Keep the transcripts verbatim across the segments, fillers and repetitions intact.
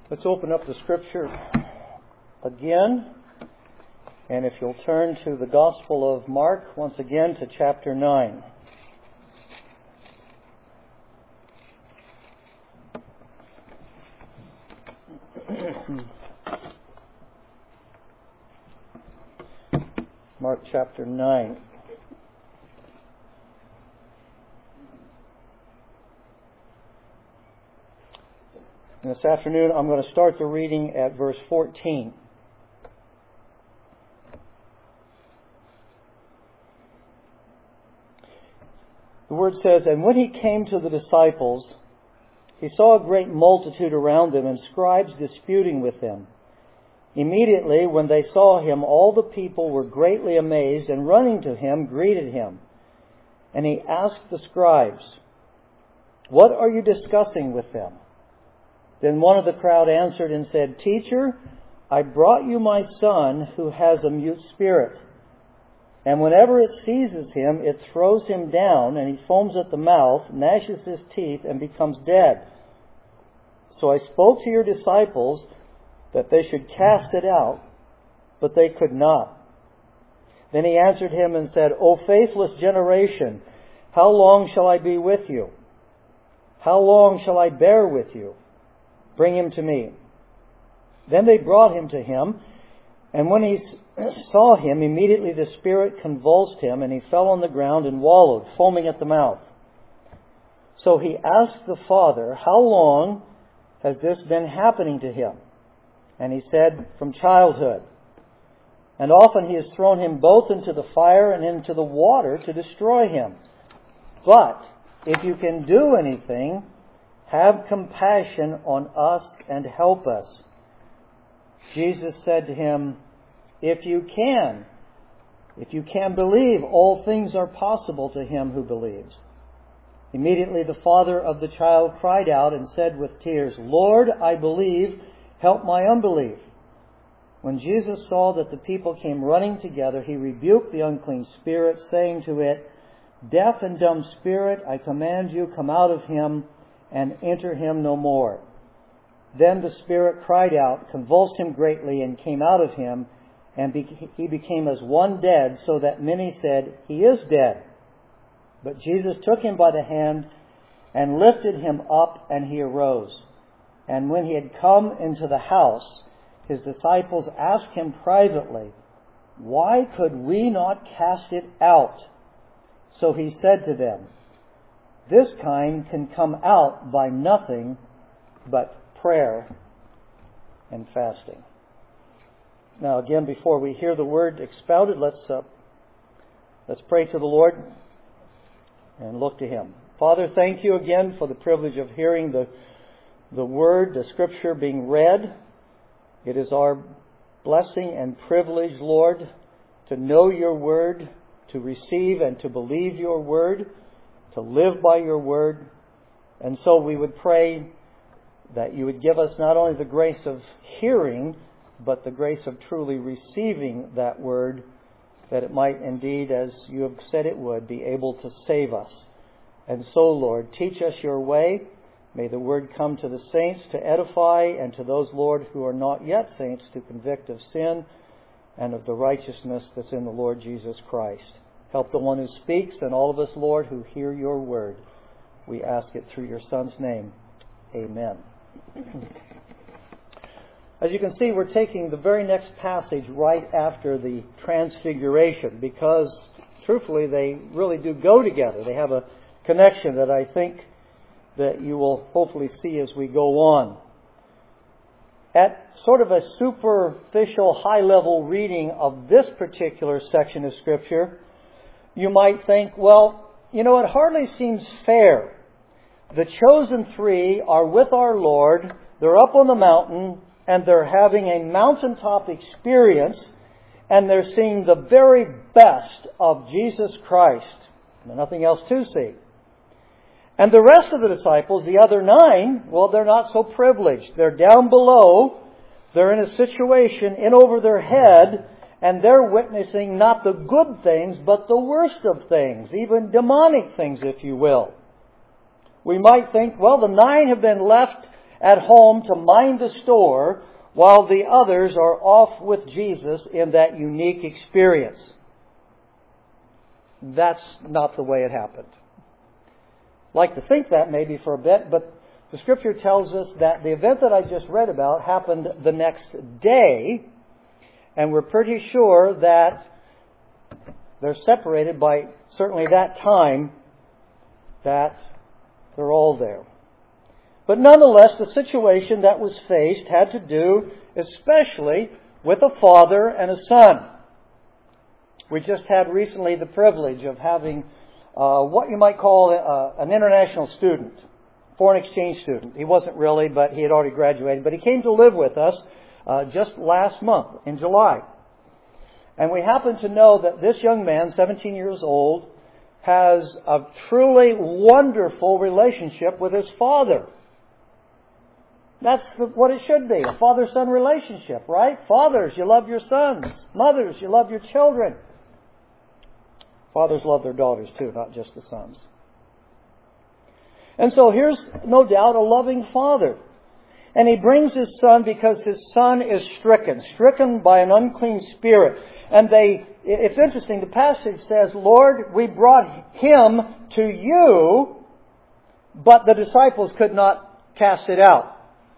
Let's open up the Scripture again. And if you'll turn to the Gospel of Mark, once again to chapter nine. Mark chapter nine. And this afternoon I'm going to start the reading at verse fourteen. The word says, "And when he came to the disciples, he saw a great multitude around them, and scribes disputing with them. Immediately, when they saw him, all the people were greatly amazed, and running to him, greeted him. And he asked the scribes, 'What are you discussing with them?' Then one of the crowd answered and said, 'Teacher, I brought you my son who has a mute spirit. And whenever it seizes him, it throws him down, and he foams at the mouth, gnashes his teeth, and becomes dead. So I spoke to your disciples that they should cast it out, but they could not.' Then he answered him and said, 'O faithless generation, how long shall I be with you? How long shall I bear with you? Bring him to me.' Then they brought him to him, and when he saw him, immediately the spirit convulsed him, and he fell on the ground and wallowed, foaming at the mouth. So he asked the father, 'How long has this been happening to him?' And he said, 'From childhood. And often he has thrown him both into the fire and into the water to destroy him. But if you can do anything, have compassion on us and help us.' Jesus said to him, 'If you can, if you can believe, all things are possible to him who believes.' Immediately the father of the child cried out and said with tears, 'Lord, I believe, help my unbelief.' When Jesus saw that the people came running together, he rebuked the unclean spirit, saying to it, 'Deaf and dumb spirit, I command you, come out of him and enter him no more.' Then the spirit cried out, convulsed him greatly, and came out of him, and he became as one dead, so that many said, 'He is dead.' But Jesus took him by the hand and lifted him up, and he arose. And when he had come into the house, his disciples asked him privately, 'Why could we not cast it out?' So he said to them, 'This kind can come out by nothing but prayer and fasting.'" Now again, before we hear the word expounded, let's uh, let's pray to the Lord and look to him. Father, thank you again for the privilege of hearing the the word, the scripture being read. It is our blessing and privilege, Lord, to know your word, to receive and to believe your word, to live by your word. And so we would pray that you would give us not only the grace of hearing, but the grace of truly receiving that word, that it might indeed, as you have said it would, be able to save us. And so, Lord, teach us your way. May the word come to the saints to edify, and to those, Lord, who are not yet saints, to convict of sin and of the righteousness that's in the Lord Jesus Christ. Help the one who speaks, and all of us, Lord, who hear your word. We ask it through your Son's name. Amen. As you can see, we're taking the very next passage right after the Transfiguration, because, truthfully, they really do go together. They have a connection that I think that you will hopefully see as we go on. At sort of a superficial, high-level reading of this particular section of Scripture, you might think, well, you know, it hardly seems fair. The chosen three are with our Lord, they're up on the mountain, and they're having a mountaintop experience, and they're seeing the very best of Jesus Christ. There's nothing else to see. And the rest of the disciples, the other nine, well, they're not so privileged. They're down below. They're in a situation in over their head, and they're witnessing not the good things, but the worst of things, even demonic things, if you will. We might think, well, the nine have been left at home to mind the store while the others are off with Jesus in that unique experience. That's not the way it happened. I'd like to think that maybe for a bit, but the Scripture tells us that the event that I just read about happened the next day, and we're pretty sure that they're separated by certainly that time that they're all there. But nonetheless, the situation that was faced had to do especially with a father and a son. We just had recently the privilege of having uh, what you might call a, an international student, foreign exchange student. He wasn't really, but he had already graduated. But he came to live with us uh, just last month in July. And we happen to know that this young man, seventeen years old, has a truly wonderful relationship with his father. That's what it should be, a father-son relationship, right? Fathers, you love your sons. Mothers, you love your children. Fathers love their daughters too, not just the sons. And so here's no doubt a loving father. And he brings his son because his son is stricken, stricken by an unclean spirit. And they, it's interesting, the passage says, Lord, we brought him to you, but the disciples could not cast it out.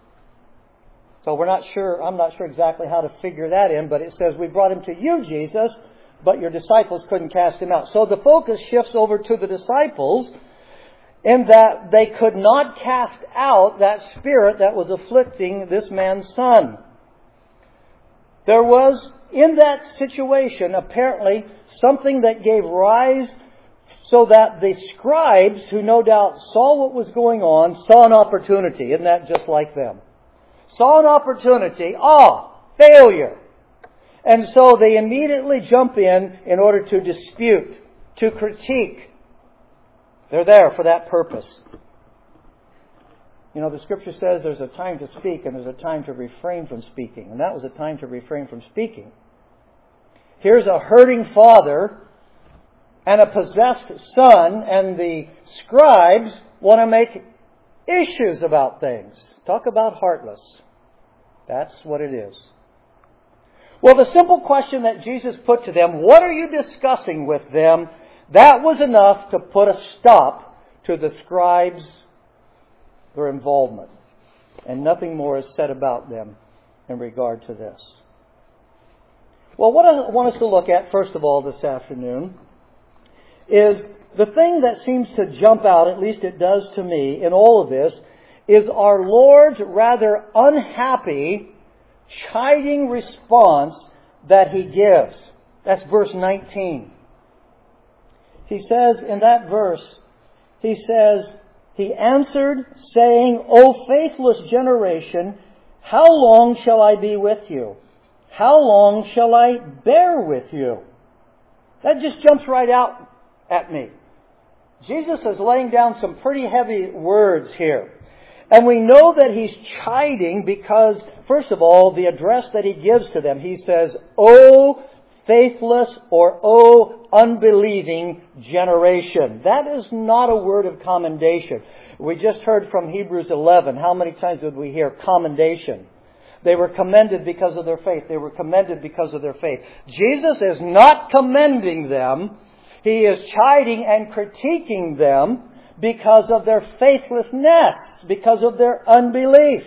So we're not sure, I'm not sure exactly how to figure that in, but it says, we brought him to you, Jesus, but your disciples couldn't cast him out. So the focus shifts over to the disciples in that they could not cast out that spirit that was afflicting this man's son. There was, in that situation, apparently something that gave rise so that the scribes, who no doubt saw what was going on, saw an opportunity. Isn't that just like them? Saw an opportunity. Ah, failure. And so they immediately jump in in order to dispute, to critique. They're there for that purpose. You know, the Scripture says there's a time to speak and there's a time to refrain from speaking. And that was a time to refrain from speaking. Here's a hurting father and a possessed son, and the scribes want to make issues about things. Talk about heartless. That's what it is. Well, the simple question that Jesus put to them, what are you discussing with them? That was enough to put a stop to the scribes, their involvement. And nothing more is said about them in regard to this. Well, what I want us to look at, first of all, this afternoon, is the thing that seems to jump out, at least it does to me, in all of this, is our Lord's rather unhappy, chiding response that He gives. That's verse nineteen. He says in that verse, He says, He answered, saying, O faithless generation, how long shall I be with you? How long shall I bear with you? That just jumps right out at me. Jesus is laying down some pretty heavy words here. And we know that He's chiding because, first of all, the address that He gives to them, He says, O faithless or O unbelieving generation. That is not a word of commendation. We just heard from Hebrews eleven. How many times would we hear commendation? They were commended because of their faith. They were commended because of their faith. Jesus is not commending them. He is chiding and critiquing them because of their faithlessness, because of their unbelief.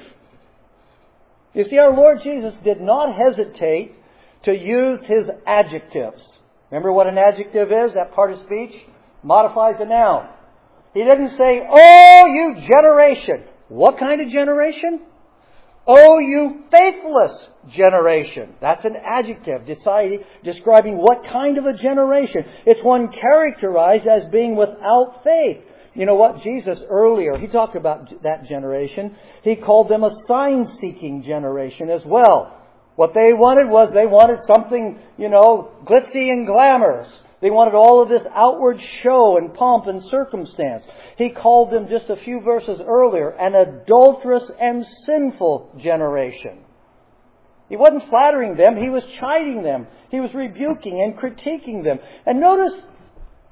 You see, our Lord Jesus did not hesitate to use His adjectives. Remember what an adjective is? That part of speech modifies a noun. He didn't say, "Oh, you generation." What kind of generation? "Oh, you faithless generation." That's an adjective deciding, describing what kind of a generation. It's one characterized as being without faith. You know what? Jesus earlier, He talked about that generation. He called them a sign-seeking generation as well. What they wanted was they wanted something, you know, glitzy and glamorous. They wanted all of this outward show and pomp and circumstance. He called them just a few verses earlier an adulterous and sinful generation. He wasn't flattering them. He was chiding them. He was rebuking and critiquing them. And notice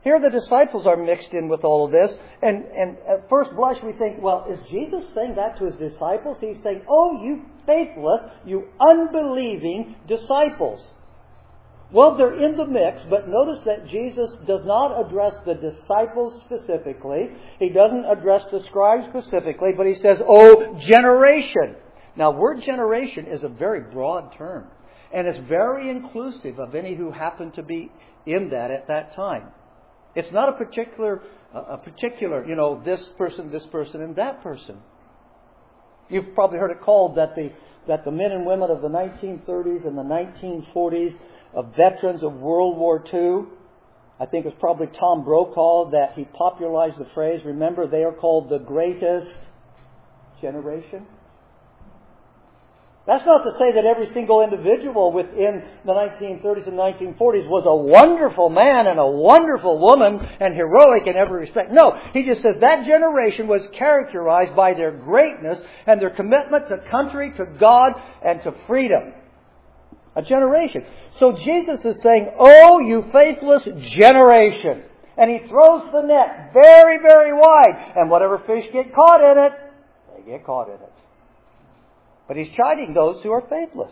Here the disciples are mixed in with all of this. And, and at first blush we think, well, is Jesus saying that to His disciples? He's saying, oh, you faithless, you unbelieving disciples. Well, they're in the mix, but notice that Jesus does not address the disciples specifically. He doesn't address the scribes specifically, but He says, oh, generation. Now, word generation is a very broad term, and it's very inclusive of any who happen to be in that at that time. It's not a particular, a particular, you know, this person, this person, and that person. You've probably heard it called that the that the men and women of the nineteen thirties and the nineteen forties, of veterans of World War Two, I think it was probably Tom Brokaw that he popularized the phrase. Remember, they are called the greatest generation. That's not to say that every single individual within the nineteen thirties and nineteen forties was a wonderful man and a wonderful woman and heroic in every respect. No, he just says that generation was characterized by their greatness and their commitment to country, to God, and to freedom. A generation. So Jesus is saying, oh, you faithless generation. And He throws the net very, very wide. And whatever fish get caught in it, they get caught in it. But He's chiding those who are faithless.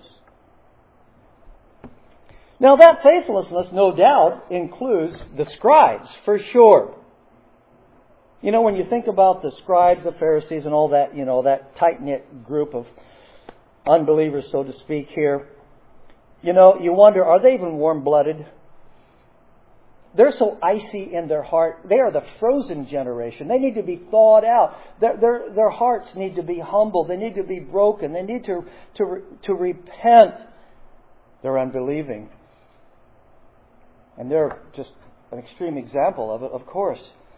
Now that faithlessness, no doubt, includes the scribes, for sure. You know, when you think about the scribes, the Pharisees, and all that, you know, that tight-knit group of unbelievers, so to speak, here, you know, you wonder, are they even warm-blooded? They're so icy in their heart. They are the frozen generation. They need to be thawed out. Their, their, their hearts need to be humbled. They need to be broken. They need to, to, to repent. They're unbelieving. And they're just an extreme example of it, of course.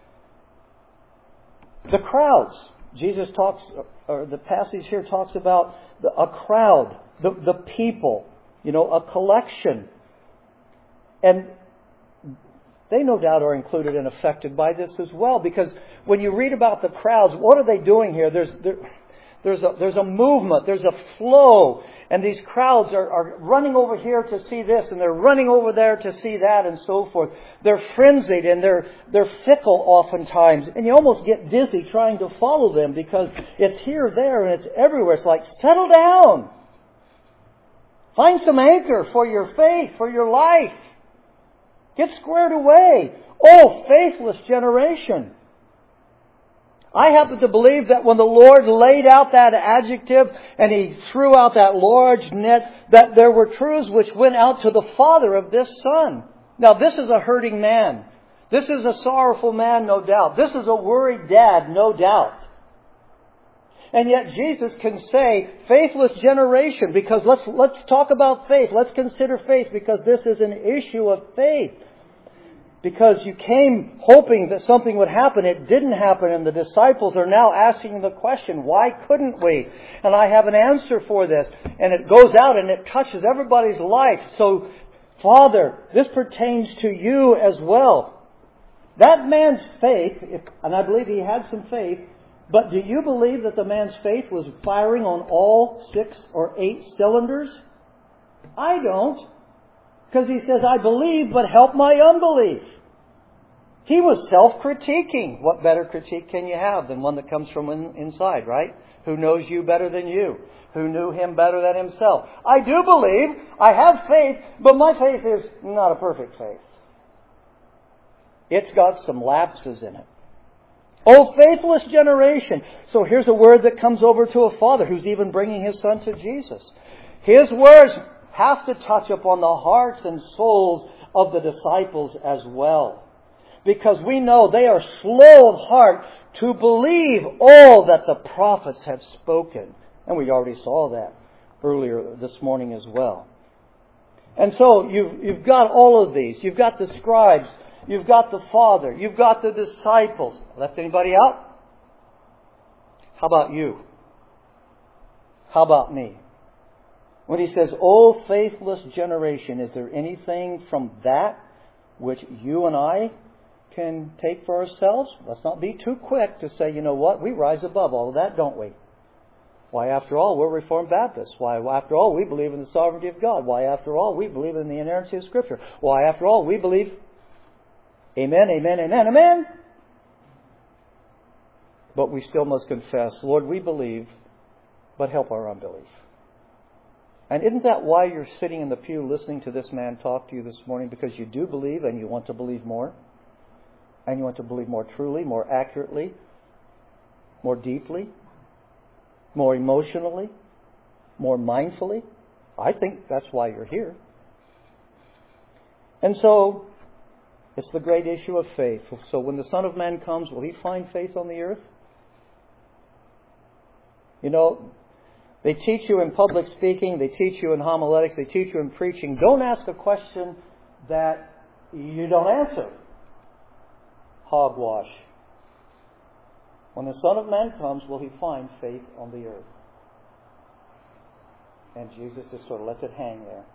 The crowds. Jesus talks, or the passage here talks about the, a crowd, the, the people, you know, a collection. And they no doubt are included and affected by this as well, because when you read about the crowds, what are they doing here? There's there, there's a there's a movement, there's a flow, and these crowds are, are running over here to see this, and they're running over there to see that, and so forth. They're frenzied and they're they're fickle oftentimes, and you almost get dizzy trying to follow them because it's here, there, and it's everywhere. It's like, settle down, find some anchor for your faith, for your life. Get squared away. Oh, faithless generation. I happen to believe that when the Lord laid out that adjective and He threw out that large net, that there were truths which went out to the father of this son. Now, this is a hurting man. This is a sorrowful man, no doubt. This is a worried dad, no doubt. And yet Jesus can say, faithless generation, because let's let's talk about faith. Let's consider faith, because this is an issue of faith. Because you came hoping that something would happen. It didn't happen, and the disciples are now asking the question, why couldn't we? And I have an answer for this. And it goes out and it touches everybody's life. So, Father, this pertains to you as well. That man's faith, if, and I believe he had some faith, but do you believe that the man's faith was firing on all six or eight cylinders? I don't. Because he says, I believe, but help my unbelief. He was self-critiquing. What better critique can you have than one that comes from in, inside, right? Who knows you better than you? Who knew Him better than himself? I do believe, I have faith, but my faith is not a perfect faith. It's got some lapses in it. Oh, faithless generation. So here's a word that comes over to a father who's even bringing his son to Jesus. His words have to touch upon the hearts and souls of the disciples as well. Because we know they are slow of heart to believe all that the prophets have spoken. And we already saw that earlier this morning as well. And so you've, you've got all of these. You've got the scribes. You've got the Father. You've got the disciples. Left anybody out? How about you? How about me? When he says, "O faithless generation," is there anything from that which you and I can take for ourselves? Let's not be too quick to say, you know what, we rise above all of that, don't we? Why, after all, we're Reformed Baptists. Why, after all, we believe in the sovereignty of God. Why, after all, we believe in the inerrancy of Scripture. Why, after all, we believe... Amen, amen, amen, amen. But we still must confess, Lord, we believe, but help our unbelief. And isn't that why you're sitting in the pew listening to this man talk to you this morning? Because you do believe and you want to believe more. And you want to believe more truly, more accurately, more deeply, more emotionally, more mindfully. I think that's why you're here. And so, it's the great issue of faith. So when the Son of Man comes, will He find faith on the earth? You know, they teach you in public speaking, they teach you in homiletics, they teach you in preaching. Don't ask a question that you don't answer. Hogwash. When the Son of Man comes, will He find faith on the earth? And Jesus just sort of lets it hang there.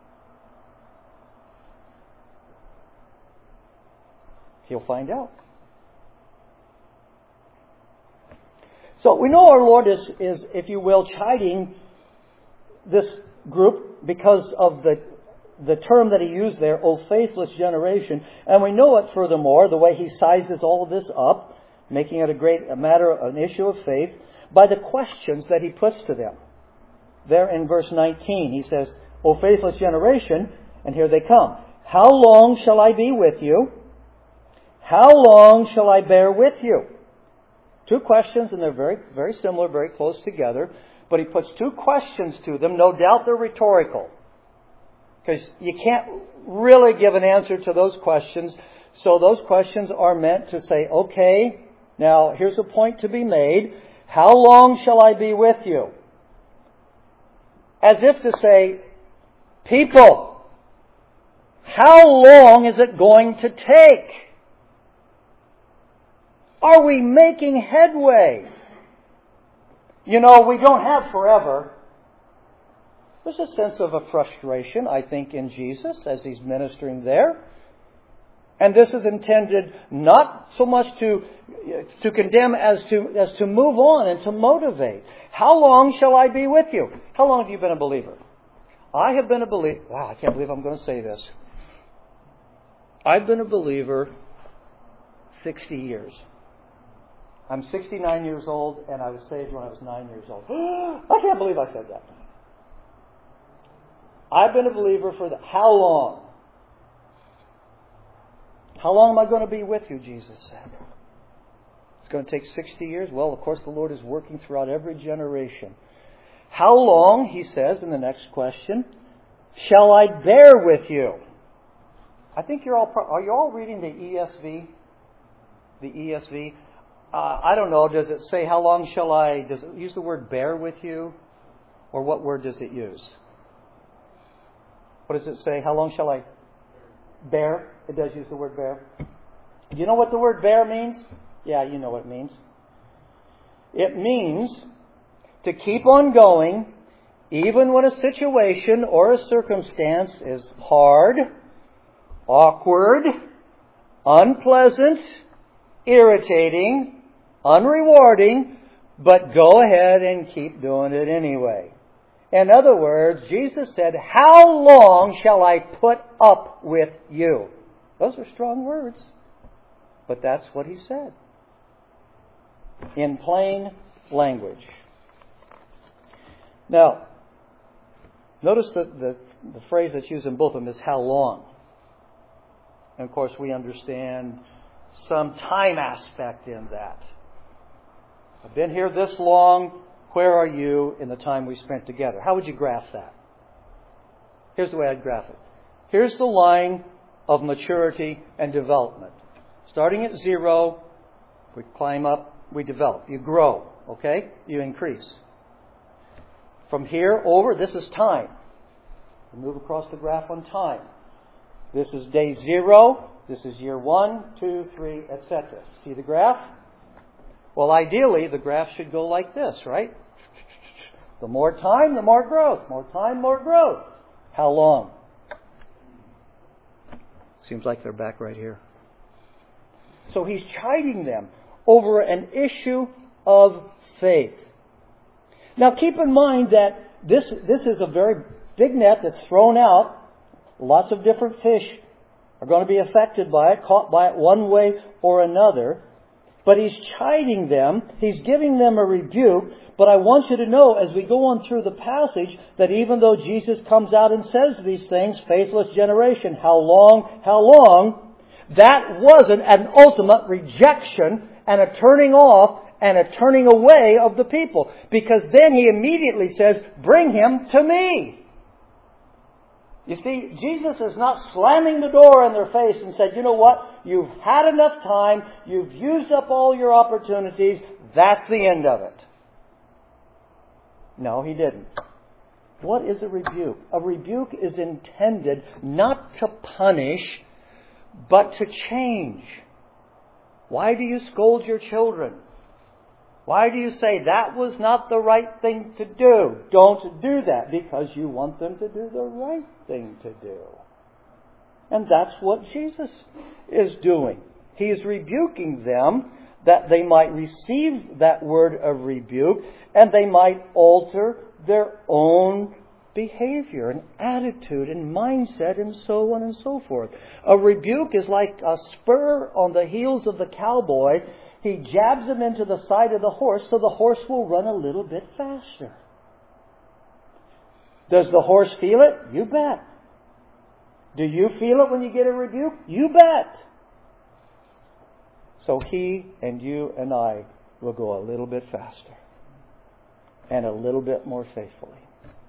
He'll find out. So we know our Lord is, is, if you will, chiding this group because of the the term that He used there, O faithless generation. And we know it furthermore, the way He sizes all of this up, making it a great a matter, an issue of faith, by the questions that He puts to them. There in verse nineteen, He says, O faithless generation, and here they come. How long shall I be with you? How long shall I bear with you? Two questions, and they're very, very similar, very close together. But He puts two questions to them. No doubt they're rhetorical. Because you can't really give an answer to those questions. So those questions are meant to say, okay, now here's a point to be made. How long shall I be with you? As if to say, people, how long is it going to take? Are we making headway? You know, we don't have forever. There's a sense of a frustration, I think, in Jesus as He's ministering there. And this is intended not so much to to condemn as to as to move on and to motivate. How long shall I be with you? How long have you been a believer? I have been a believer. Wow, I can't believe I'm going to say this. I've been a believer sixty years. I'm sixty-nine years old, and I was saved when I was nine years old. I can't believe I said that. I've been a believer for the, how long? How long am I going to be with you, Jesus said. It's going to take sixty years. Well, of course, the Lord is working throughout every generation. How long, He says in the next question, shall I bear with you? I think you're all, are you all reading the E S V? The E S V? Uh, I don't know, does it say how long shall I, does it use the word bear with you? Or what word does it use? What does it say? How long shall I bear? It does use the word bear. Do you know what the word bear means? Yeah, you know what it means. It means to keep on going even when a situation or a circumstance is hard, awkward, unpleasant, irritating, unrewarding, but go ahead and keep doing it anyway. In other words, Jesus said, how long shall I put up with you? Those are strong words. But that's what He said. In plain language. Now, notice that the, the phrase that's used in both of them is how long. And of course, we understand some time aspect in that. I've been here this long. Where are you in the time we spent together? How would you graph that? Here's the way I'd graph it. Here's the line of maturity and development. Starting at zero, we climb up, we develop. You grow, okay? You increase. From here over, this is time. We move across the graph on time. This is day zero. This is year one, two, three, et cetera. See the graph? Well, ideally, the graph should go like this, right? The more time, the more growth. More time, more growth. How long? Seems like they're back right here. So He's chiding them over an issue of faith. Now keep in mind that this, this is a very big net that's thrown out. Lots of different fish are going to be affected by it, caught by it one way or another. But He's chiding them. He's giving them a rebuke. But I want you to know, as we go on through the passage, that even though Jesus comes out and says these things, faithless generation, how long, how long, that wasn't an ultimate rejection and a turning off and a turning away of the people. Because then He immediately says, bring him to me. You see, Jesus is not slamming the door in their face and said, you know what, you've had enough time, you've used up all your opportunities, that's the end of it. No, He didn't. What is a rebuke? A rebuke is intended not to punish, but to change. Why do you scold your children? Why do you say that was not the right thing to do? Don't do that, because you want them to do the right thing to do. And that's what Jesus is doing. He is rebuking them that they might receive that word of rebuke and they might alter their own behavior and attitude and mindset and so on and so forth. A rebuke is like a spur on the heels of the cowboy. He jabs him into the side of the horse so the horse will run a little bit faster. Does the horse feel it? You bet. Do you feel it when you get a rebuke? You bet. So he and you and I will go a little bit faster and a little bit more faithfully.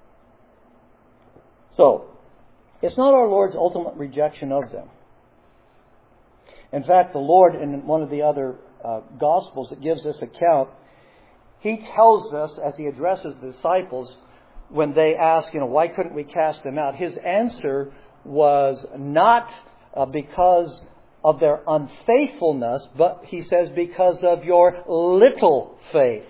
So, it's not our Lord's ultimate rejection of them. In fact, the Lord, in one of the other uh, Gospels that gives this account, He tells us, as He addresses the disciples, when they ask, you know, why couldn't we cast them out? His answer was not uh, because of their unfaithfulness, but He says because of your little faith.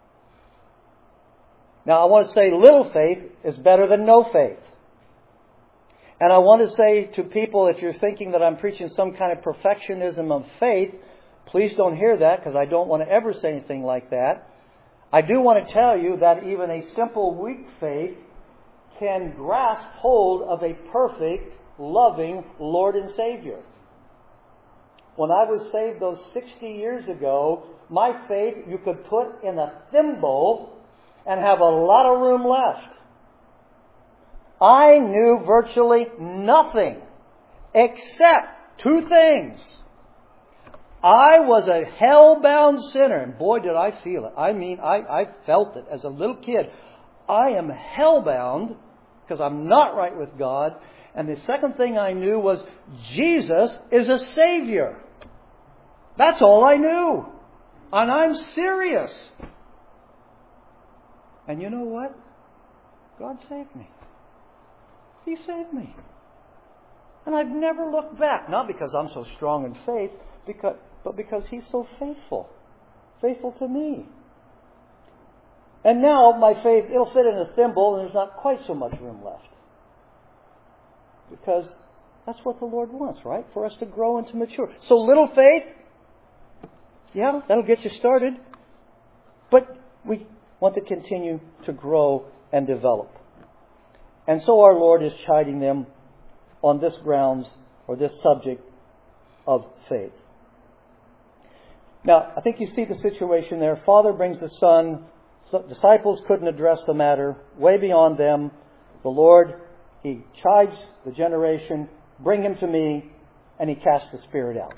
Now, I want to say little faith is better than no faith. And I want to say to people, if you're thinking that I'm preaching some kind of perfectionism of faith, please don't hear that, because I don't want to ever say anything like that. I do want to tell you that even a simple, weak faith can grasp hold of a perfect, loving Lord and Savior. When I was saved those sixty years ago, my faith you could put in a thimble and have a lot of room left. I knew virtually nothing except two things. I was a hell-bound sinner, and boy did I feel it. I mean, I, I felt it as a little kid. I am hell-bound because I'm not right with God. And the second thing I knew was Jesus is a Savior. That's all I knew. And I'm serious. And you know what? God saved me. He saved me. And I've never looked back. Not because I'm so strong in faith, because, but because He's so faithful. Faithful to me. And now my faith, it'll fit in a thimble and there's not quite so much room left. Because that's what the Lord wants, right? For us to grow and to mature. So little faith, yeah, that'll get you started. But we want to continue to grow and develop. And so our Lord is chiding them on this grounds or this subject of faith. Now, I think you see the situation there. Father brings the Son. Disciples couldn't address the matter. Way beyond them. The Lord, He chides the generation. Bring him to me. And He casts the spirit out.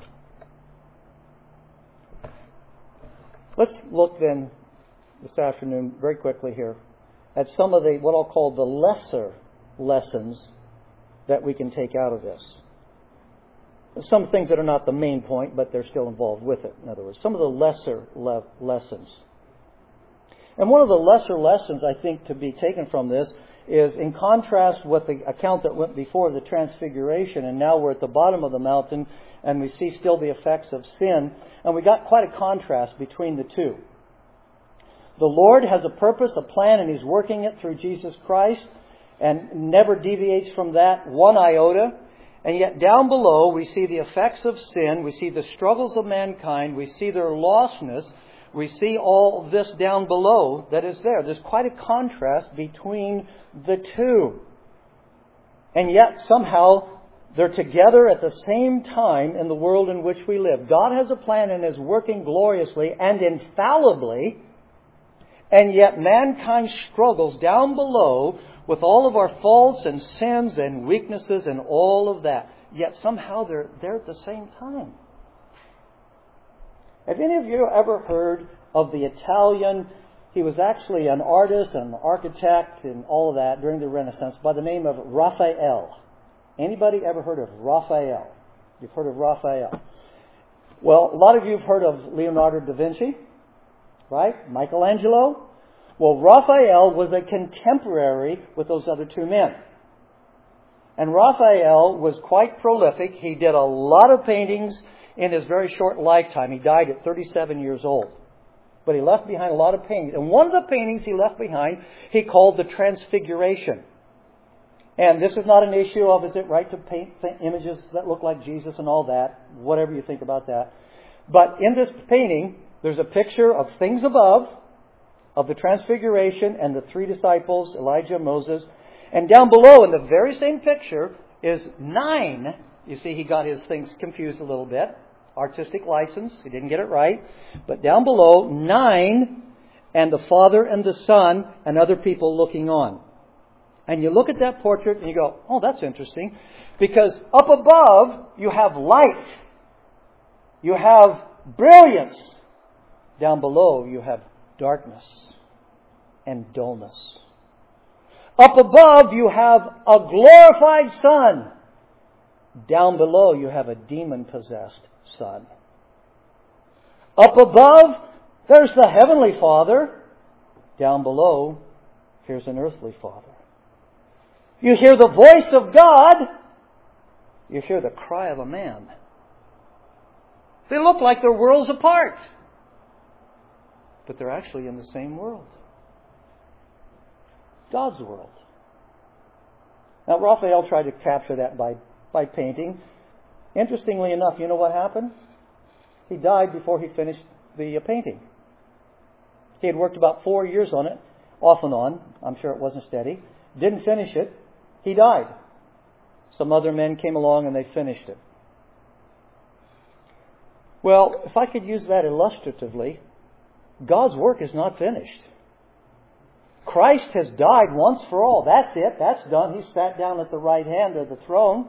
Let's look then this afternoon very quickly here at some of the, what I'll call the lesser lessons that we can take out of this. Some things that are not the main point, but they're still involved with it. In other words, some of the lesser le- lessons. And one of the lesser lessons, I think, to be taken from this is in contrast with the account that went before the transfiguration, and now we're at the bottom of the mountain, and we see still the effects of sin, and we got quite a contrast between the two. The Lord has a purpose, a plan, and He's working it through Jesus Christ, and never deviates from that one iota. And yet down below we see the effects of sin, we see the struggles of mankind, we see their lostness, we see all this down below that is there. There's quite a contrast between the two. And yet somehow They're together at the same time in the world in which we live. God has a plan and is working gloriously and infallibly, and yet mankind struggles down below with all of our faults and sins and weaknesses and all of that. Yet somehow they're there at the same time. Have any of you ever heard of the Italian, he was actually an artist and an architect and all of that during the Renaissance, by the name of Raphael? Anybody ever heard of Raphael? You've heard of Raphael. Well, a lot of you have heard of Leonardo da Vinci, right? Michelangelo. Well, Raphael was a contemporary with those other two men. And Raphael was quite prolific. He did a lot of paintings in his very short lifetime. He died at thirty-seven years old. But he left behind a lot of paintings. And one of the paintings he left behind, he called the Transfiguration. And this is not an issue of, is it right to paint images that look like Jesus and all that, whatever you think about that. But in this painting, there's a picture of things above, of the Transfiguration and the three disciples, Elijah, Moses. And down below in the very same picture is nine. You see, he got his things confused a little bit. Artistic license. He didn't get it right. But down below, nine, and the Father and the Son and other people looking on. And you look at that portrait and you go, oh, that's interesting. Because up above, you have light. You have brilliance. Down below, you have darkness and dullness. Up above, you have a glorified Son. Down below, you have a demon-possessed son. Up above, there's the Heavenly Father. Down below, here's an earthly father. You hear the voice of God. You hear the cry of a man. They look like they're worlds apart. But they're actually in the same world. God's world. Now, Raphael tried to capture that by, by painting. Interestingly enough, you know what happened? He died before he finished the painting. He had worked about four years on it, off and on. I'm sure it wasn't steady. Didn't finish it. He died. Some other men came along and they finished it. Well, if I could use that illustratively, God's work is not finished. Christ has died once for all. That's it. That's done. He sat down at the right hand of the throne.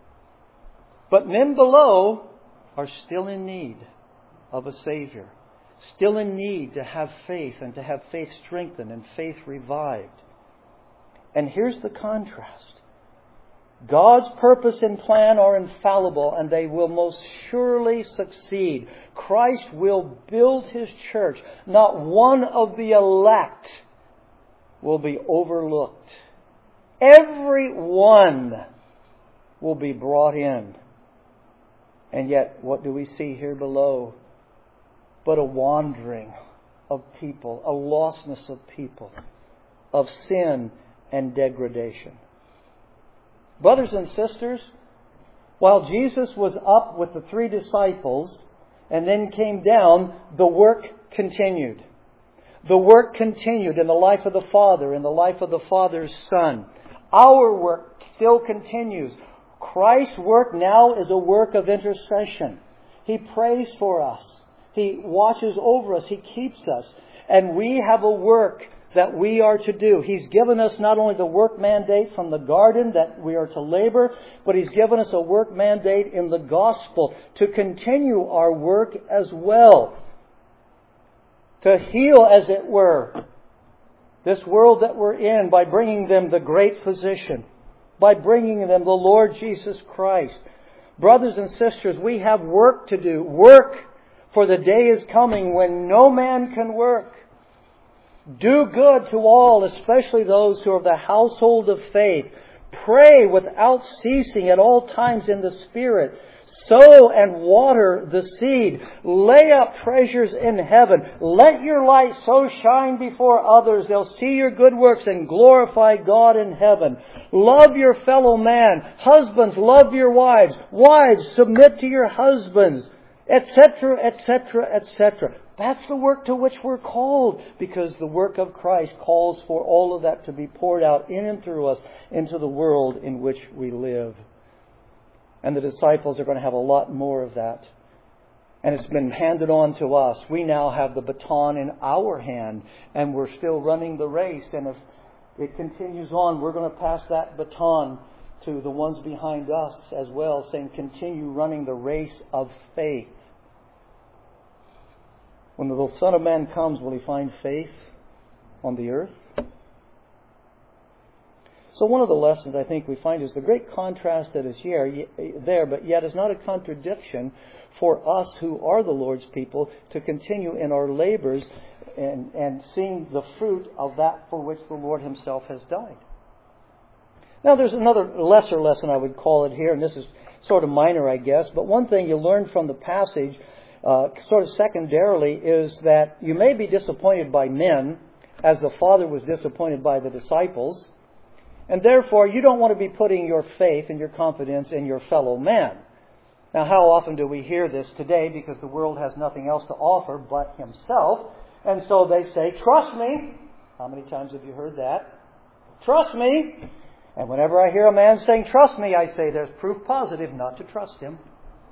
But men below are still in need of a Savior. Still in need to have faith and to have faith strengthened and faith revived. And here's the contrast. God's purpose and plan are infallible and they will most surely succeed. Christ will build His church. Not one of the elect will be overlooked. Every one will be brought in. And yet, what do we see here below? But a wandering of people, a lostness of people, of sin and degradation. Brothers and sisters, while Jesus was up with the three disciples and then came down, the work continued. The work continued in the life of the Father, in the life of the Father's Son. Our work still continues. Christ's work now is a work of intercession. He prays for us. He watches over us. He keeps us. And we have a work that we are to do. He's given us not only the work mandate from the garden that we are to labor, but He's given us a work mandate in the gospel to continue our work as well. To heal, as it were, this world that we're in by bringing them the great physician, by bringing them the Lord Jesus Christ. Brothers and sisters, we have work to do. Work, for the day is coming when no man can work. Do good to all, especially those who are of the household of faith. Pray without ceasing at all times in the Spirit. Sow and water the seed. Lay up treasures in heaven. Let your light so shine before others, they'll see your good works and glorify God in heaven. Love your fellow man. Husbands, love your wives. Wives, submit to your husbands, et cetera, et cetera, et cetera. That's the work to which we're called, because the work of Christ calls for all of that to be poured out in and through us into the world in which we live. And the disciples are going to have a lot more of that. And it's been handed on to us. We now have the baton in our hand, and we're still running the race. And if it continues on, we're going to pass that baton to the ones behind us as well, saying, continue running the race of faith. When the Son of Man comes, will He find faith on the earth? So one of the lessons I think we find is the great contrast that is here, there, but yet is not a contradiction for us who are the Lord's people to continue in our labors and, and seeing the fruit of that for which the Lord Himself has died. Now there's another lesser lesson I would call it here, and this is sort of minor, I guess, but one thing you learn from the passage, uh, sort of secondarily, is that you may be disappointed by men, as the Father was disappointed by the disciples, and therefore you don't want to be putting your faith and your confidence in your fellow man. Now, how often do we hear this today? Because the world has nothing else to offer but Himself. And so they say, trust me. How many times have you heard that? Trust me. And whenever I hear a man saying, trust me, I say there's proof positive not to trust him.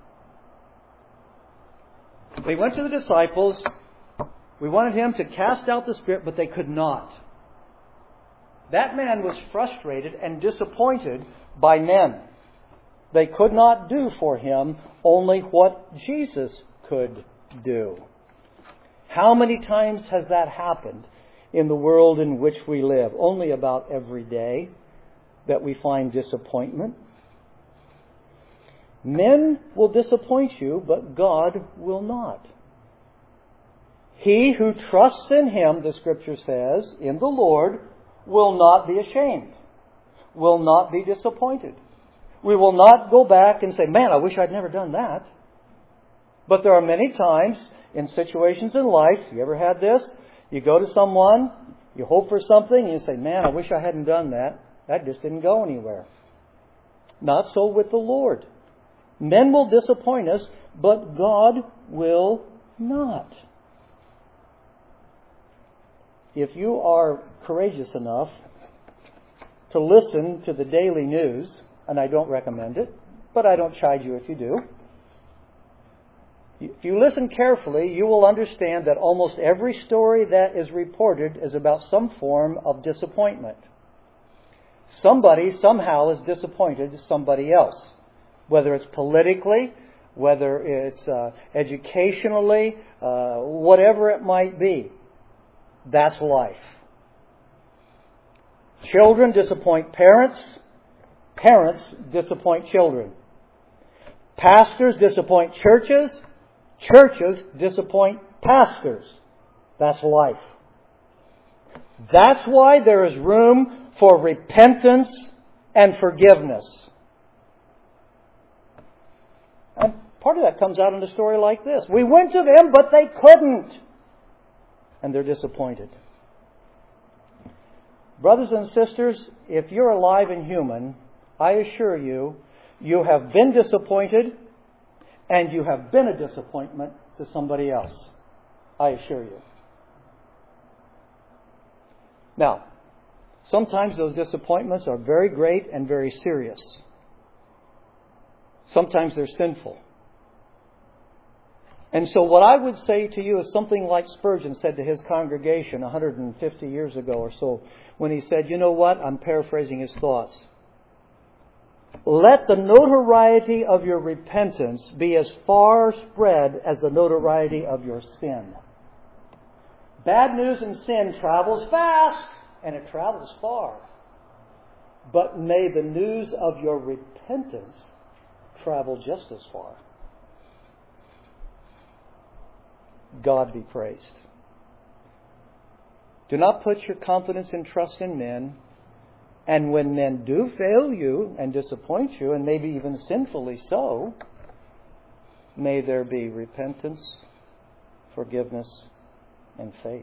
They went to the disciples. We wanted him to cast out the spirit, but they could not. That man was frustrated and disappointed by men. They could not do for him only what Jesus could do. How many times has that happened in the world in which we live? Only about every day that we find disappointment. Men will disappoint you, but God will not. He who trusts in Him, the Scripture says, in the Lord, will not be ashamed, will not be disappointed. We will not go back and say, man, I wish I'd never done that. But there are many times in situations in life, you ever had this? You go to someone, you hope for something, and you say, man, I wish I hadn't done that. That just didn't go anywhere. Not so with the Lord. Men will disappoint us, but God will not. If you are courageous enough to listen to the daily news, and I don't recommend it, but I don't chide you if you do. If you listen carefully, you will understand that almost every story that is reported is about some form of disappointment. Somebody somehow is disappointed somebody else, whether it's politically, whether it's uh, educationally, uh, whatever it might be. That's life. Children disappoint parents. Parents disappoint children. Pastors disappoint churches. Churches disappoint pastors. That's life. That's why there is room for repentance and forgiveness. And part of that comes out in a story like this. We went to them, but they couldn't. And they're disappointed. Brothers and sisters, if you're alive and human, I assure you, you have been disappointed and you have been a disappointment to somebody else. I assure you. Now, sometimes those disappointments are very great and very serious. Sometimes they're sinful. And so what I would say to you is something like Spurgeon said to his congregation one hundred fifty years ago or so, when he said, you know what? I'm paraphrasing his thoughts. Let the notoriety of your repentance be as far spread as the notoriety of your sin. Bad news and sin travels fast, and it travels far. But may the news of your repentance travel just as far. God be praised. Do not put your confidence and trust in men. And when men do fail you and disappoint you, and maybe even sinfully so, may there be repentance, forgiveness, and faith.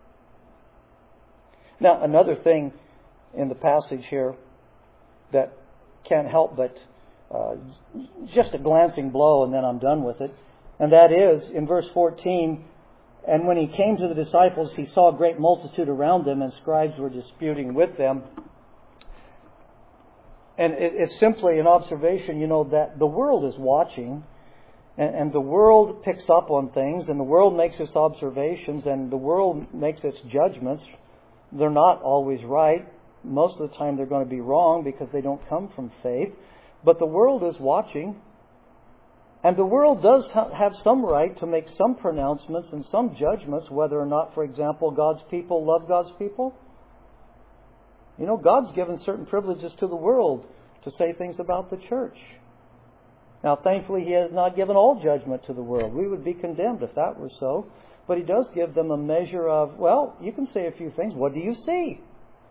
Now, another thing in the passage here that can't help but uh, just a glancing blow, and then I'm done with it. And that is, in verse fourteen, and when he came to the disciples, he saw a great multitude around them, and scribes were disputing with them. And it, it's simply an observation, you know, that the world is watching, and, and the world picks up on things, and the world makes its observations, and the world makes its judgments. They're not always right. Most of the time they're going to be wrong because they don't come from faith. But the world is watching. And the world does ha- have some right to make some pronouncements and some judgments, whether or not, for example, God's people love God's people. You know, God's given certain privileges to the world to say things about the church. Now, thankfully, He has not given all judgment to the world. We would be condemned if that were so. But He does give them a measure of, well, you can say a few things. What do you see?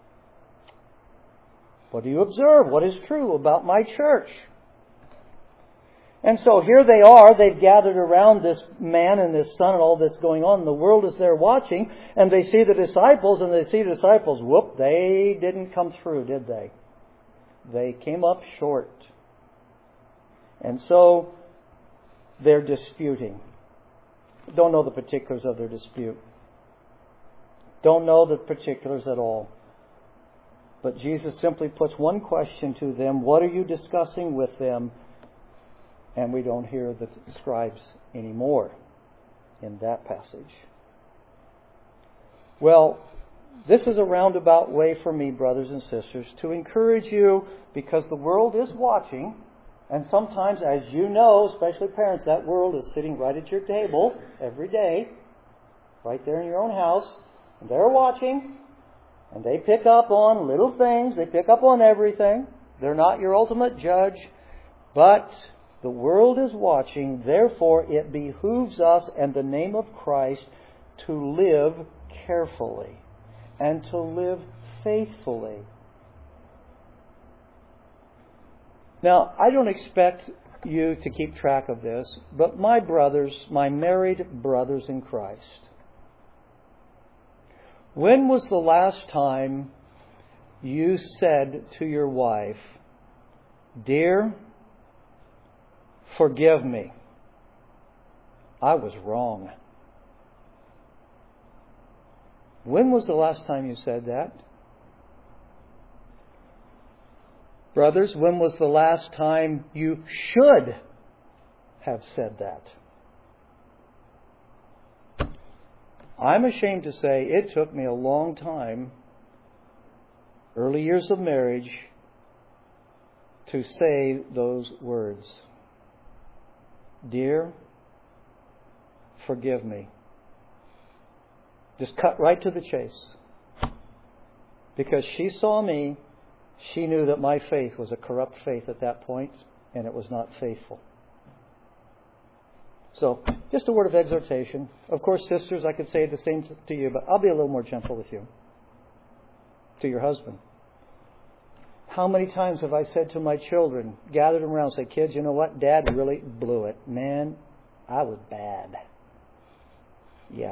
What do you observe? What is true about my church? And so here they are. They've gathered around this man and this son and all this going on. And the world is there watching. And they see the disciples, and they see the disciples. Whoop, they didn't come through, did they? They came up short. And so they're disputing. Don't know the particulars of their dispute. Don't know the particulars at all. But Jesus simply puts one question to them. What are you discussing with them? And we don't hear the scribes anymore in that passage. Well, this is a roundabout way for me, brothers and sisters, to encourage you, because the world is watching. And sometimes, as you know, especially parents, that world is sitting right at your table every day, right there in your own house. And they're watching. And they pick up on little things. They pick up on everything. They're not your ultimate judge. But the world is watching. Therefore, it behooves us in the name of Christ to live carefully and to live faithfully. Now, I don't expect you to keep track of this, but my brothers, my married brothers in Christ, when was the last time you said to your wife, "Dear, forgive me. I was wrong"? When was the last time you said that? Brothers, when was the last time you should have said that? I'm ashamed to say it took me a long time, early years of marriage, to say those words. Dear, forgive me. Just cut right to the chase. Because she saw me, she knew that my faith was a corrupt faith at that point, and it was not faithful. So, just a word of exhortation. Of course, sisters, I could say the same to you, but I'll be a little more gentle with you. To your husband. How many times have I said to my children, gathered them around, say, "Kids, you know what? Dad really blew it. Man, I was bad." Yeah.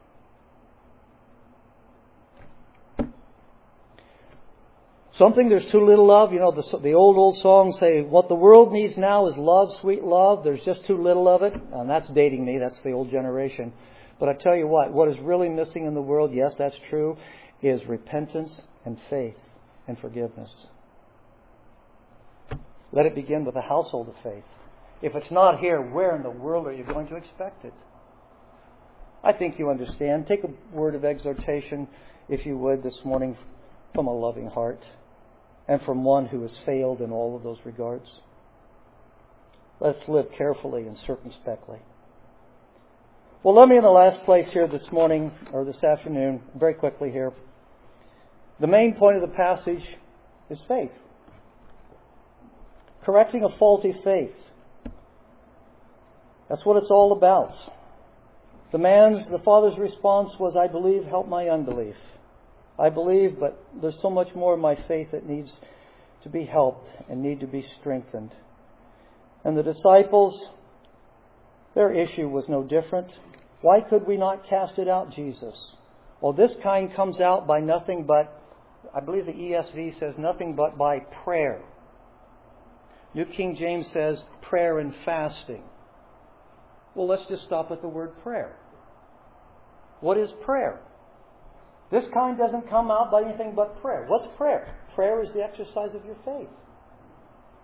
Something there's too little of. You know, the, the old, old songs say, what the world needs now is love, sweet love. There's just too little of it. And that's dating me. That's the old generation. But I tell you what, what is really missing in the world, yes, that's true, is repentance and faith and forgiveness. Let it begin with a household of faith. If it's not here, where in the world are you going to expect it? I think you understand. Take a word of exhortation, if you would, this morning from a loving heart. And from one who has failed in all of those regards. Let's live carefully and circumspectly. Well, let me in the last place here this morning, or this afternoon, very quickly here. The main point of the passage is faith. Correcting a faulty faith. That's what it's all about. The man's, the father's response was, "I believe, help my unbelief." I believe, but there's so much more of my faith that needs to be helped and need to be strengthened. And the disciples, their issue was no different. Why could we not cast it out, Jesus? Well, this kind comes out by nothing but, I believe the E S V says, nothing but by prayer. New King James says prayer and fasting. Well, let's just stop at the word prayer. What is prayer? This kind doesn't come out by anything but prayer. What's prayer? Prayer is the exercise of your faith.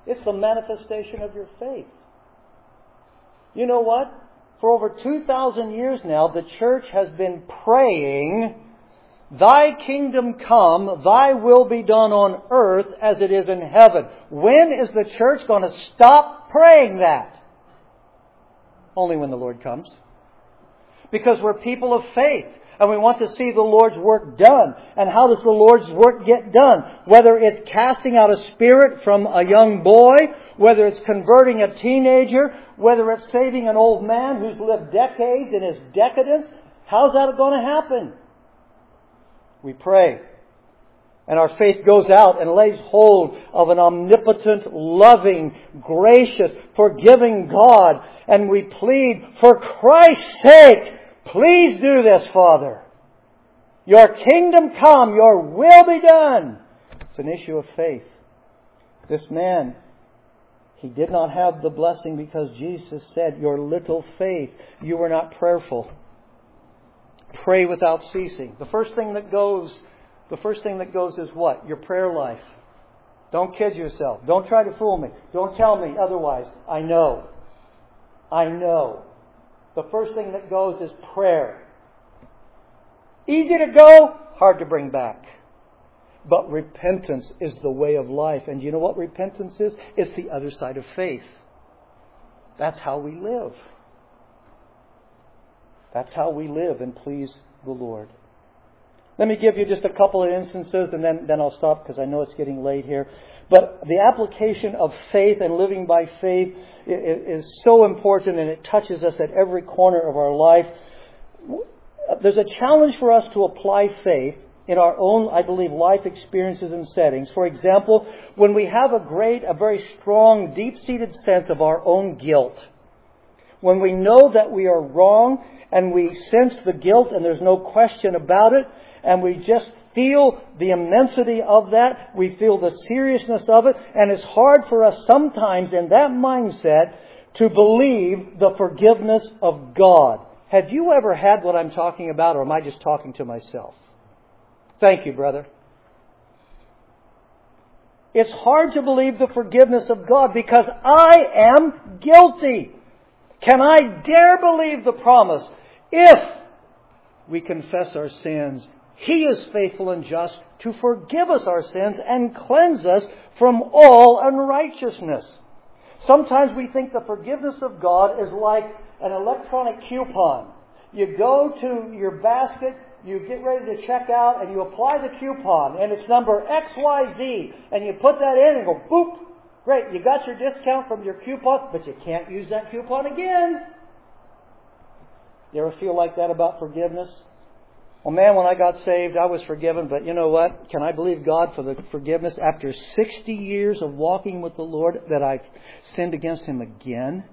It's the manifestation of your faith. You know what? For over two thousand years now, the church has been praying, Thy kingdom come, Thy will be done on earth as it is in heaven. When is the church going to stop praying that? Only when the Lord comes. Because we're people of faith. And we want to see the Lord's work done. And how does the Lord's work get done? Whether it's casting out a spirit from a young boy, whether it's converting a teenager, whether it's saving an old man who's lived decades in his decadence, how's that going to happen? We pray. And our faith goes out and lays hold of an omnipotent, loving, gracious, forgiving God. And we plead, for Christ's sake, please do this, Father. Your kingdom come, your will be done. It's an issue of faith. This man, he did not have the blessing because Jesus said, your little faith, you were not prayerful. Pray without ceasing. The first thing that goes, the first thing that goes is what? Your prayer life. Don't kid yourself. Don't try to fool me. Don't tell me otherwise. I know. I know. The first thing that goes is prayer. Easy to go, hard to bring back. But repentance is the way of life. And you know what repentance is? It's the other side of faith. That's how we live. That's how we live and please the Lord. Let me give you just a couple of instances and then, then I'll stop because I know it's getting late here. But the application of faith and living by faith is so important and it touches us at every corner of our life. There's a challenge for us to apply faith in our own, I believe, life experiences and settings. For example, when we have a great, a very strong, deep-seated sense of our own guilt. When we know that we are wrong and we sense the guilt and there's no question about it, and we just feel the immensity of that, we feel the seriousness of it, and it's hard for us sometimes in that mindset to believe the forgiveness of God. Have you ever had what I'm talking about, or am I just talking to myself? Thank you, brother. It's hard to believe the forgiveness of God because I am guilty. Can I dare believe the promise? If we confess our sins, He is faithful and just to forgive us our sins and cleanse us from all unrighteousness. Sometimes we think the forgiveness of God is like an electronic coupon. You go to your basket, you get ready to check out, and you apply the coupon, and it's number X Y Z, and you put that in and go, boop, great, you got your discount from your coupon, but you can't use that coupon again. You ever feel like that about forgiveness? Well, man, when I got saved, I was forgiven, but you know what? Can I believe God for the forgiveness after sixty years of walking with the Lord that I've sinned against Him again?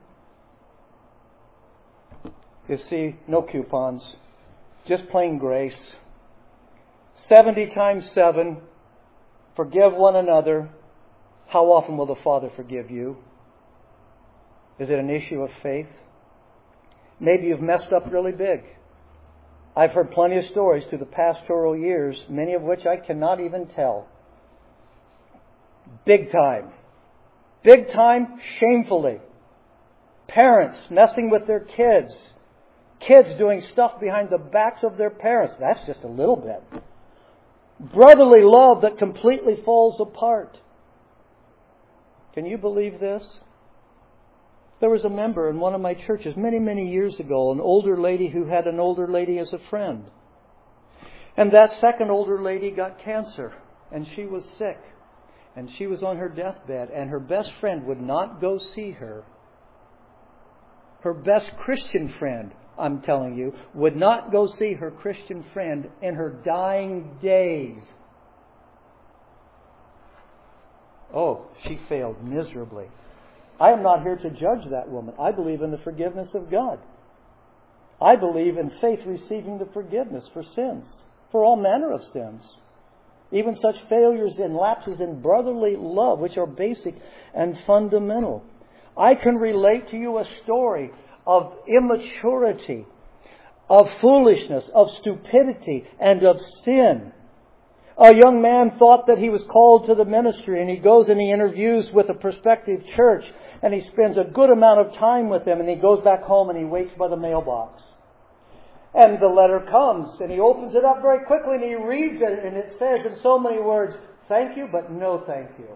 You see, no coupons. Just plain grace. seventy times seven. Forgive one another. How often will the Father forgive you? Is it an issue of faith? Maybe you've messed up really big. I've heard plenty of stories through the pastoral years, many of which I cannot even tell. Big time. Big time, shamefully. Parents messing with their kids. Kids doing stuff behind the backs of their parents. That's just a little bit. Brotherly love that completely falls apart. Can you believe this? There was a member in one of my churches many, many years ago, an older lady who had an older lady as a friend. And that second older lady got cancer, and she was sick. And she was on her deathbed, and her best friend would not go see her. Her best Christian friend, I'm telling you, would not go see her Christian friend in her dying days. Oh, she failed miserably. I am not here to judge that woman. I believe in the forgiveness of God. I believe in faith receiving the forgiveness for sins, for all manner of sins. Even such failures and lapses in brotherly love, which are basic and fundamental. I can relate to you a story of immaturity, of foolishness, of stupidity, and of sin. A young man thought that he was called to the ministry, and he goes and he interviews with a prospective church, and he spends a good amount of time with them, and he goes back home and he waits by the mailbox. And the letter comes, and he opens it up very quickly, and he reads it, and it says in so many words, "Thank you, but no thank you."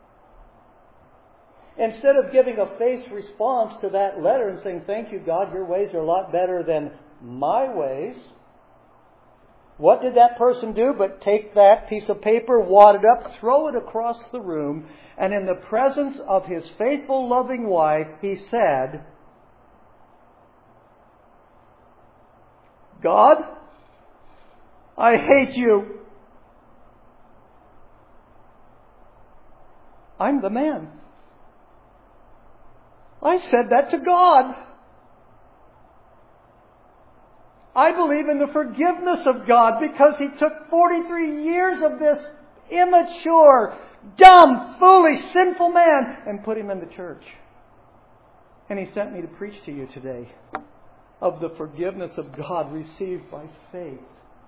Instead of giving a faith response to that letter and saying, "Thank you, God, your ways are a lot better than my ways," what did that person do but take that piece of paper, wad it up, throw it across the room, and in the presence of his faithful, loving wife, he said, "God, I hate you. I'm the man. I said that to God. I believe in the forgiveness of God because He took forty-three years of this immature, dumb, foolish, sinful man and put him in the church. And He sent me to preach to you today of the forgiveness of God received by faith."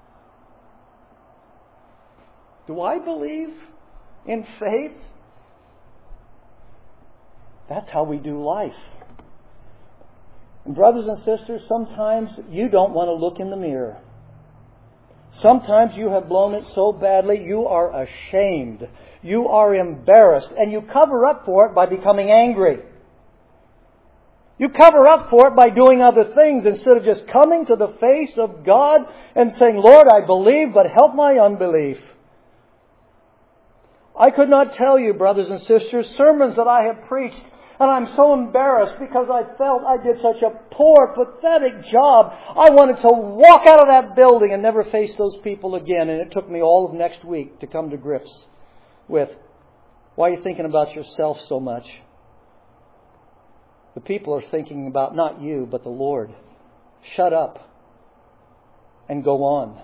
Do I believe in faith? That's how we do life. And brothers and sisters, sometimes you don't want to look in the mirror. Sometimes you have blown it so badly you are ashamed. You are embarrassed. And you cover up for it by becoming angry. You cover up for it by doing other things instead of just coming to the face of God and saying, "Lord, I believe, but help my unbelief." I could not tell you, brothers and sisters, sermons that I have preached, and I'm so embarrassed because I felt I did such a poor, pathetic job. I wanted to walk out of that building and never face those people again. And it took me all of next week to come to grips with, why are you thinking about yourself so much? The people are thinking about not you, but the Lord. Shut up and go on.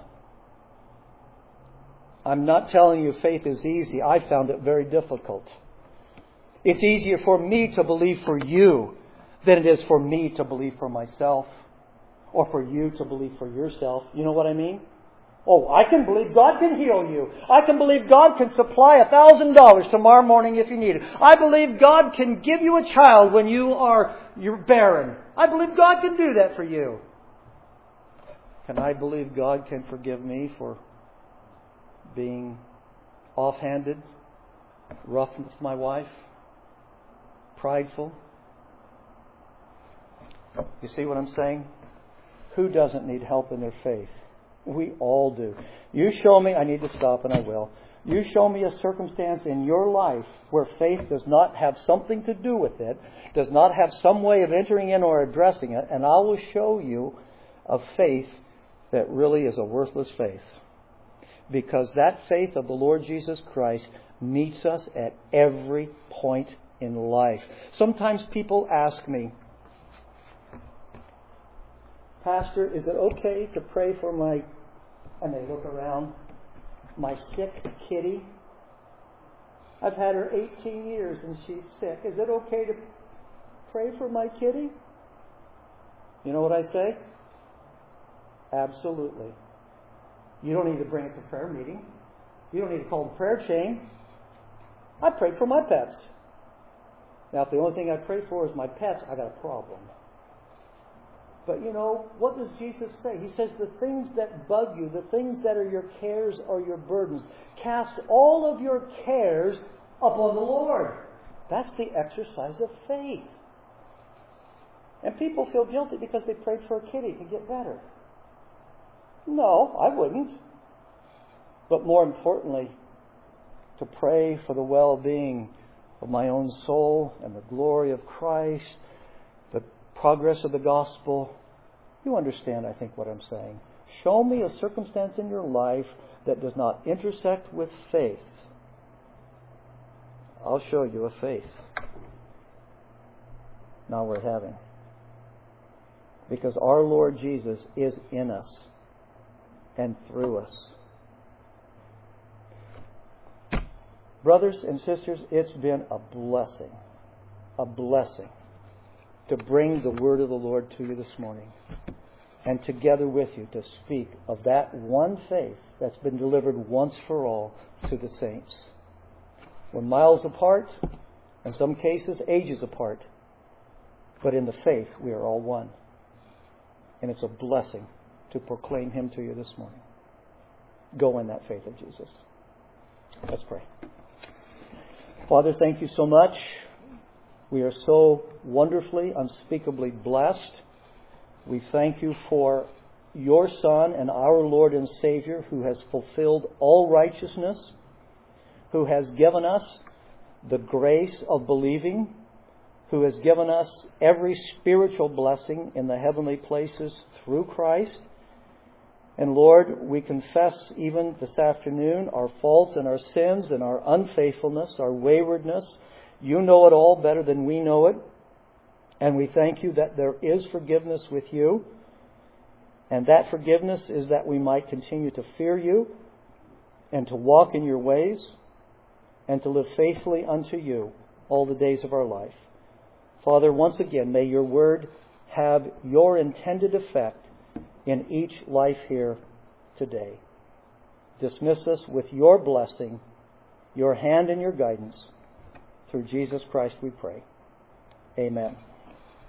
I'm not telling you faith is easy. I found it very difficult. It's easier for me to believe for you than it is for me to believe for myself or for you to believe for yourself. You know what I mean? Oh, I can believe God can heal you. I can believe God can supply a thousand dollars tomorrow morning if you need it. I believe God can give you a child when you are you're barren. I believe God can do that for you. Can I believe God can forgive me for being offhanded, rough with my wife, prideful? You see what I'm saying? Who doesn't need help in their faith? We all do. You show me, I need to stop and I will. You show me a circumstance in your life where faith does not have something to do with it, does not have some way of entering in or addressing it, and I will show you a faith that really is a worthless faith. Because that faith of the Lord Jesus Christ meets us at every point in life. Sometimes people ask me, "Pastor, is it okay to pray for my," and they look around, "my sick kitty? I've had her eighteen years and she's sick. Is it okay to pray for my kitty?" You know what I say? Absolutely. You don't need to bring it to prayer meeting. You don't need to call the prayer chain. I prayed for my pets. Now, if the only thing I pray for is my pets, I got a problem. But you know, what does Jesus say? He says the things that bug you, the things that are your cares or your burdens, cast all of your cares upon the Lord. That's the exercise of faith. And people feel guilty because they prayed for a kitty to get better. No, I wouldn't. But more importantly, to pray for the well-being of my own soul and the glory of Christ, the progress of the gospel. You understand, I think, what I'm saying. Show me a circumstance in your life that does not intersect with faith. I'll show you a faith. Now we're having. Because our Lord Jesus is in us and through us. Brothers and sisters, it's been a blessing, a blessing to bring the word of the Lord to you this morning. and together with you to speak of that one faith that's been delivered once for all to the saints. We're miles apart, in some cases ages apart, but in the faith we are all one. And it's a blessing to proclaim Him to you this morning. Go in that faith of Jesus. Let's pray. Father, thank you so much. We are so wonderfully, unspeakably blessed. We thank you for your Son and our Lord and Savior, who has fulfilled all righteousness, who has given us the grace of believing, who has given us every spiritual blessing in the heavenly places through Christ. And Lord, we confess even this afternoon our faults and our sins and our unfaithfulness, our waywardness. You know it all better than we know it. And we thank you that there is forgiveness with you. And that forgiveness is that we might continue to fear you and to walk in your ways and to live faithfully unto you all the days of our life. Father, once again, may your word have your intended effect in each life here today. Dismiss us with your blessing, your hand and your guidance. Through Jesus Christ we pray. Amen.